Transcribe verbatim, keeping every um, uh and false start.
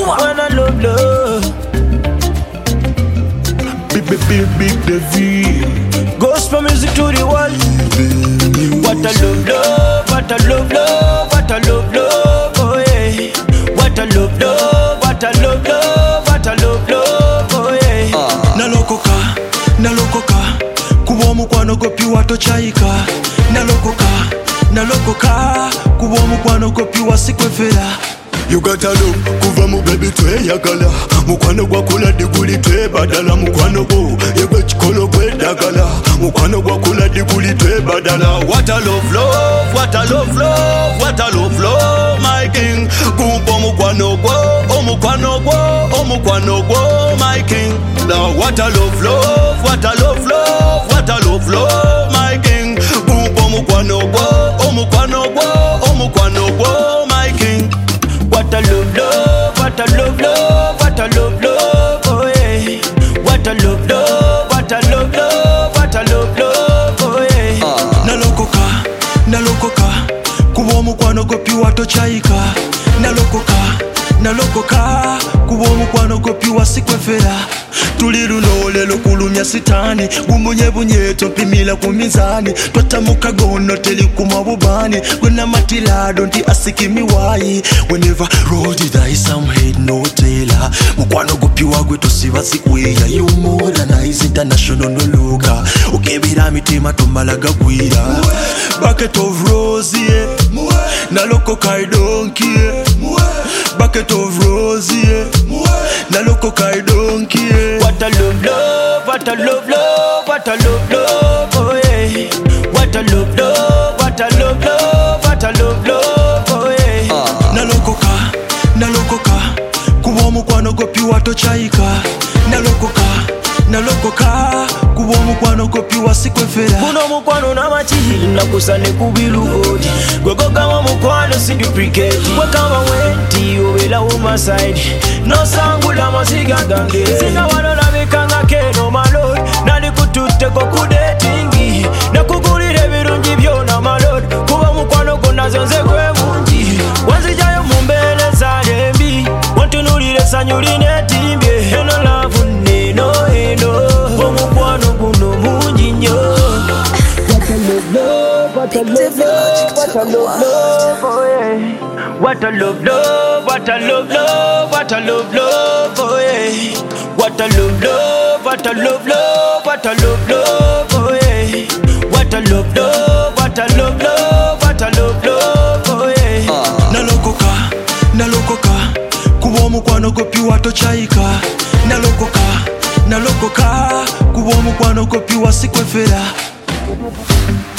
When I love love. Big, big, big, big David. Gospel music to the world. What a love, love, what a love, love, what a love, love, oh yeah. What a love, love, what a love, love, what a love, love, oh yeah. uh. Nalokoka, nalokoka, kuwa mukwano gopi wato chaika. Nalokoka, nalokoka, kuwa mukwano gopi wasikwefera. You got a love, kuva mu baby twe yagala. Mukwano gwa kula diguli twe badala. Mukwano go, yego chikolo kwe dagala. Mukwano gwa kula diguli twe badala. What a love, love, what a love, love, what a love, love, my king. Kumpo mukwano go, oh mukwano go, oh mukwano go, my king. Now what a love, love, what a love, love, what a love, love, my king. Kumpo mukwano go, oh mukwano go, oh mukwano go, my king. What a love, love, what a love, love, what a love, love, oh yeah. What a love, love, what a love, love, what a love, love, oh yeah. uh. Nalokoka, nalokoka, kuwa mukwano gopi wato chaika. Nalokoka, nalokoka, kuwa mukwano gopi wasikwefera. Tuliruno lelo kulumya sitani. Gumbunye bunye tompimila kumizani. Twatamuka gono teli kumabubani. Gwena matilado nti asikimi wai. Whenever road it I some hate no tailor. Mukwano gopi wagwe tosiba sikweya. You modernize international no luka. Ukebira mitima tombalaga gwira. Bucket of rose yeah. Nalokoka I don't care. Bucket of rose yeah. Nalokoka I don't care. What a love, love, what a love, love, what a love, love, oh yeah. What a love, love, what a love, love, what a love, love, oh yeah. uh. Nalokoka, nalokoka, kuwa mukwano gopi wato chaika. Nalokoka, nalokoka, kuwa mukwano gopi wasikwefera. Kuno mukwano na machihi na kusane kubilugodi. Gwego kama mukwano si duplicate. Gwe kama wenti ovela uma side. No sangula masiga gange. Sina wano na mikanga keno malod. Nani kutute kwa kudetingi. Na kugulire virungi vyo na malod. Kuwa mukwano kuna zonze kwe mungi. Wanzijayo mumbele zalembi. Wantunulire sanyuline timbye. Eno lavu neno eno. Mukwano kuno mungi nyo. What a love, love, what a love, love, oh yeah. What a love, love, what a love, love, what a love, love, oh yeah. What a love, love, what a love, love, what a love, love, oh yeah. What a love, love, what a love, love, what a love, love, oh yeah. uh. Nalokoka, nalokoka, kuwa mukwano gopi wato chaika. Nalokoka, nalokoka, kuwa mukwano gopi wasikwefera.